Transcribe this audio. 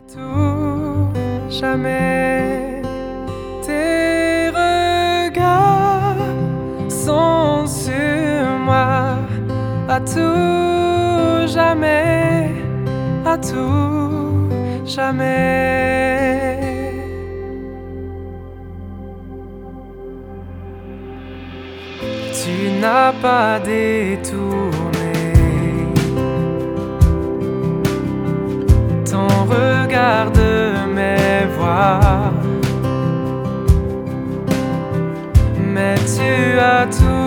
tout jamais, tes regards sont sur moi. À tout jamais, à tout jamais. Tu n'as pas détourné ton regard de mes voix, mais tu as tout